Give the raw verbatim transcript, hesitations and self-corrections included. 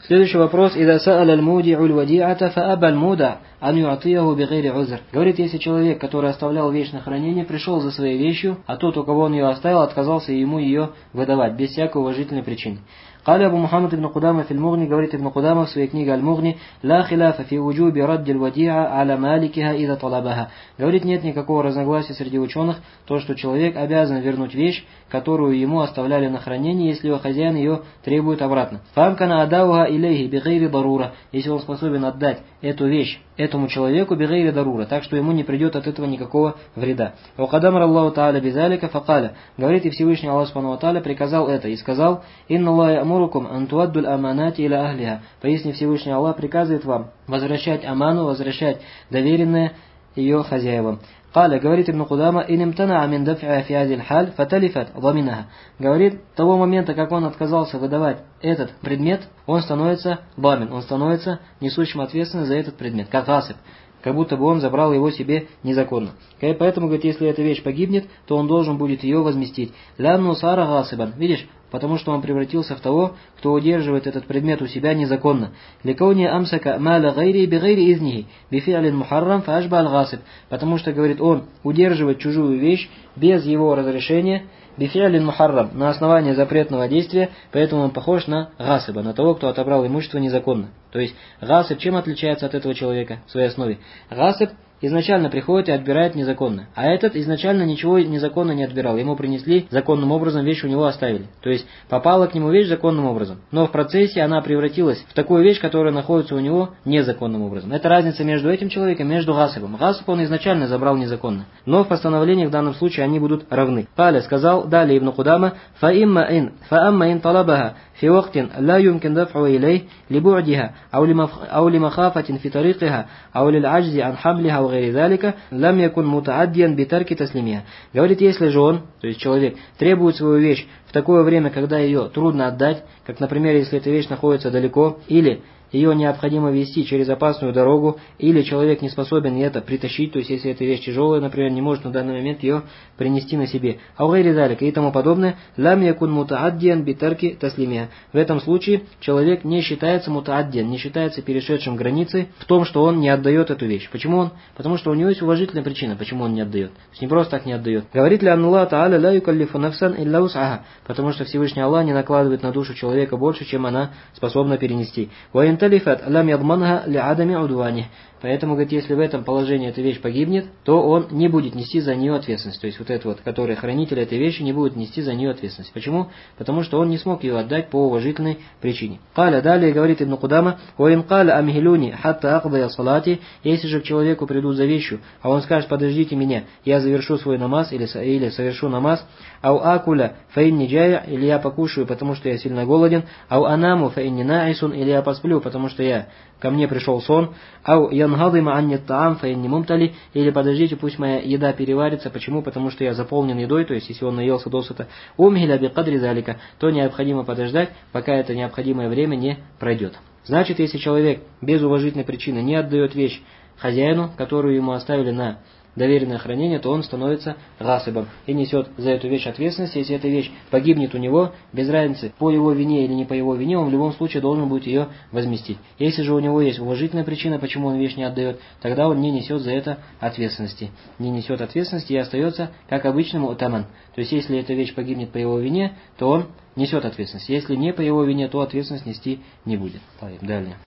Следующий вопрос. «Ида са'аля аль-муди'у аль-вади'ата фа'аба аль-муда ан ю'атияху бигайри узр». Говорит, если человек, который оставлял вещь на хранение, пришел за своей вещью, а тот, у кого он ее оставил, отказался ему ее выдавать, без всякой уважительной причины. قال أبو محمد بن قدامة في المغني, говорит Ибн Кудама в своей книге Аль-Мугни, لا خلاف في وجوب رد الوديعة على مالكها إذا طلبها. Говорит, нет никакого разногласия среди ученых, то, что человек обязан вернуть вещь, которую ему оставляли на хранение, если его хозяин ее требует обратно. فَأَمْكَنَ أَدَاؤُهَا إِلَيْهِ بِغَيْرِ ضَرُورَةٍ. Если он способен отдать эту вещь этому человеку بِغَيْرِ ضَرُورَةٍ, так что ему не придет от этого никакого вреда. وَقَدْ أَمَرَ اللَّهُ تَعَالَى بِذَلِكَ فَقَالَ. Говорит, и Всевышний Аллах Субхану ва Тааля приказал это и сказал: «Инна Аллаха я'мурукум ан туадду аль-аманати иля ахлиха». Поясни, Всевышний Аллах приказывает вам возвращать аману, возвращать доверенное ее хозяевам. Каля, говорит Ибн Кудама, ин имтана мин даф'а фи хазил халь фаталифат даминаха. Говорит, того момента, как он отказался выдавать этот предмет, он становится дамин, он становится несущим ответственность за этот предмет, как гасиб, как будто бы он забрал его себе незаконно. И поэтому, говорит, если эта вещь погибнет, то он должен будет ее возместить. Лянну сара гасибан, видишь, потому что он превратился в того, кто удерживает этот предмет у себя незаконно. Ликауни амсака маля гайри би гайри изнихи бифи'алин мухаррам фашба аль-гасиб. Потому что, говорит, он удерживает чужую вещь без его разрешения, бифи'алин мухаррам, на основании запретного действия, поэтому он похож на гасиба, на того, кто отобрал имущество незаконно. То есть гасиб чем отличается от этого человека в своей основе? Гасиб изначально приходит и отбирает незаконно. А этот изначально ничего незаконно не отбирал. Ему принесли законным образом, вещь у него оставили. То есть попала к нему вещь законным образом. Но в процессе она превратилась в такую вещь, которая находится у него незаконным образом. Это разница между этим человеком, между гасибом. Гасиб он изначально забрал незаконно. Но в постановлениях в данном случае они будут равны. Каля сказал, далее Ибн Кудама, فَإِمَّا إِنْ طَلَبَهَا في وقت لا يمكن دفعه إليه لبعدها أو لمخافة في طريقها أو للعجز عن حملها وغير ذلك لم يكن متعديا بترك تسليمها. Говорит, если же он, то есть человек, требует свою вещь в такое время, когда ее трудно отдать, как, например, если эта вещь находится далеко, или ее необходимо везти через опасную дорогу, или человек не способен это притащить, то есть если эта вещь тяжелая, например, не может на данный момент ее принести на себе, а угайри залика и тому подобное, лам якун мутааддиан битарки таслимия. В этом случае человек не считается мутааддиан, не считается перешедшим границы в том, что он не отдает эту вещь. Почему он? Потому что у него есть уважительная причина, почему он не отдает. То есть не просто так не отдает. Говорит ли Аллах Та'аля ла юкаллифу нафсан илля ус'аха, потому что Всевышний Аллах не накладывает на душу человека больше, чем она способна перенести. Талифат лам ядманха ли адами удвани. Поэтому, говорит, если в этом положении эта вещь погибнет, то он не будет нести за нее ответственность. То есть вот этот вот, который хранитель этой вещи, не будет нести за нее ответственность. Почему? Потому что он не смог ее отдать по уважительной причине. Каля, далее говорит Ибн Кудама, «Уин каля амхилюни хатта акдая салати». Если же к человеку придут за вещью, а он скажет, подождите меня, я завершу свой намаз или, или совершу намаз, ау акуля фаинни джая, или я покушаю, потому что я сильно голоден, ау анаму фаинни наисун, или я посплю, потому что я ко мне пришел сон, ау янгадима анни таам фаинни мумтали, или подождите, пусть моя еда переварится. Почему? Потому что я заполнен едой, то есть если он наелся досыта, умхиля би кадри залика, то необходимо подождать, пока это необходимое время не пройдет. Значит, если человек без уважительной причины не отдает вещь хозяину, которую ему оставили на доверенное хранение, то он становится гасибом и несет за эту вещь ответственность. Если эта вещь погибнет у него, без разницы, по его вине или не по его вине, он в любом случае должен будет ее возместить. Если же у него есть уважительная причина, почему он вещь не отдает, тогда он не несет за это ответственности. Не несет ответственности и остается как обычному утаман. То есть, если эта вещь погибнет по его вине, то он несет ответственность. Если не по его вине, то ответственность нести не будет. Далее.